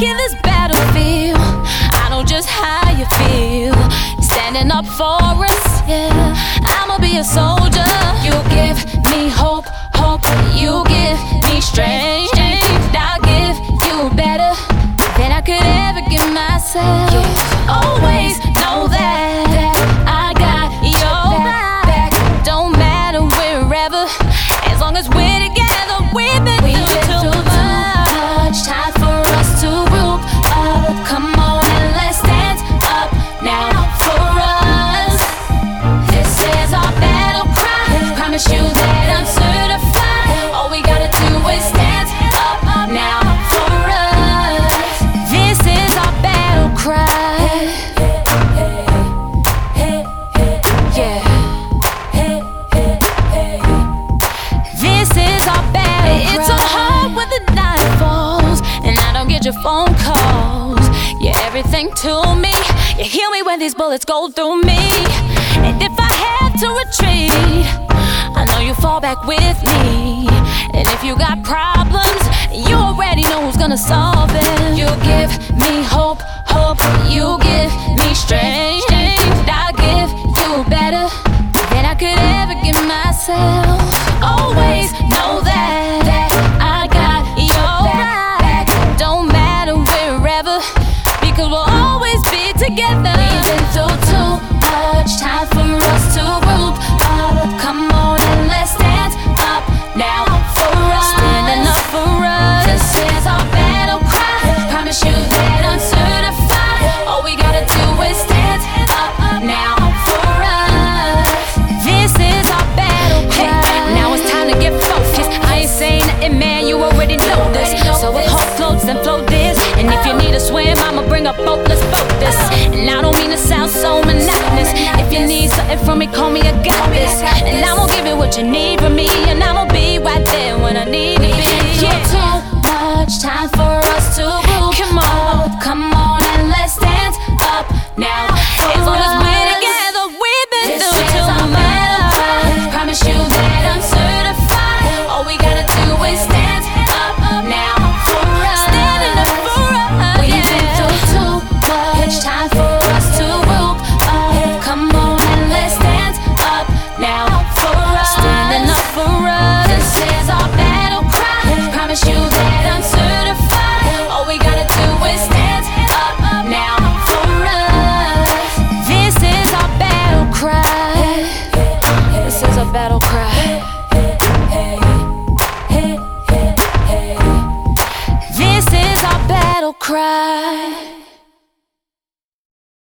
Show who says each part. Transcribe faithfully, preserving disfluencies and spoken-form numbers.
Speaker 1: in this battlefield, I know just how you feel. Standing up for us, yeah. I'ma be a soldier. You give me hope, hope. You give me strength. I'll give you better than I could ever give myself. Always know that I got your back. Don't matter wherever, as long as we're together. We've been through too much. Time for us to group up. Come on and let's stand up now for us. This is our battle cry. Promise you that I'm certified. All we gotta do is stand up now for us. This is our battle cry. Yeah. This is our battle cry. It's so hard when the night falls and I don't get your phone calls. You're everything to me. You heal me when these bullets go through me. And if I have to retreat, I know you fall back with me. And if you got problems, you already know who's gonna solve it. You give me hope, hope. You give me strength. I'll give you better than I could ever give myself. Always know that, that I got your back. Don't matter wherever, because we'll always be together. We've been through too much. Time for us to group up. Come on and let's stand up now for us. Standing up for us. This is our battle cry. Promise you that I'm certified. All we gotta do is stand up now for us. This is our battle cry. Hey, now it's time to get focused. I ain't saying nothing, man, you already know this. So with hope floats and flow this. And if you need a swim, I'ma bring a boat, let's boat this. And I don't mean to sound so monotonous. If you need something from me, call me, I got this. And I'm gonna give you what you need from me. And I'm gonna be right there when I need it. Yeah. Too much time for us to